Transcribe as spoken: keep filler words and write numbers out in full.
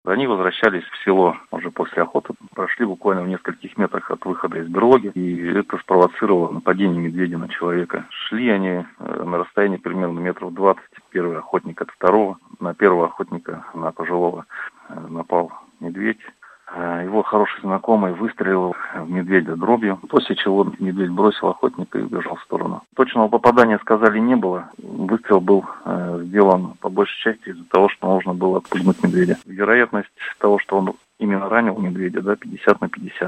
Они возвращались в село уже после охоты, прошли буквально в нескольких метрах от выхода из берлоги, и это спровоцировало нападение медведя на человека. Шли они на расстоянии примерно метров двадцать, первый охотник от второго. На первого охотника, на пожилого, напал медведь. Его хороший знакомый выстрелил в медведя дробью, после чего медведь бросил охотника и убежал в сторону. Точного попадания, сказали, не было. Выстрел был э, сделан по большей части из-за того, что нужно было отпугнуть медведя. Вероятность того, что он именно ранил медведя, да, пятьдесят на пятьдесят.